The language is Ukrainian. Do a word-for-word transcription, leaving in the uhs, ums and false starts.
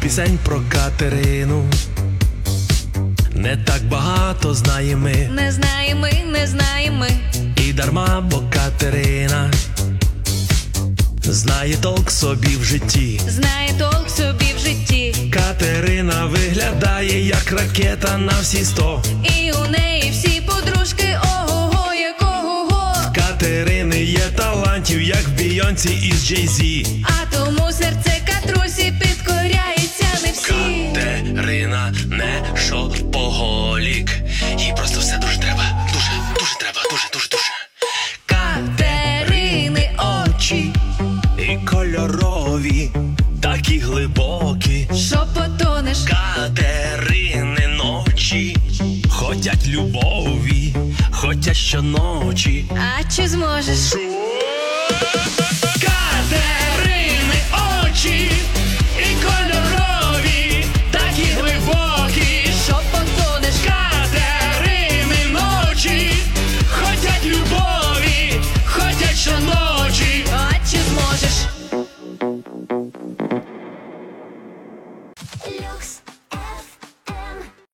пісень про Катерину не так багато знаємо ми. Не знаємо ми, не знаємо ми. І дарма, бо Катерина знає толк собі в житті. Знає толк собі в житті. Катерина виглядає як ракета на всі сто. І у неї всі подружки ого-го, якого-го. В Катерини є талантів, як в Бійонці із Джей-Зі. А тому серце Катрусі підкоряється не всі. Катерина не шопоголік. Їй просто все дуже треба. Дуже, дуже треба, дуже, дуже, дуже. Катерини очі І кольорові, такі глибокі. що потонеш. Катерини ночі хотять любові, хотять щоночі. А чи зможеш? Шо?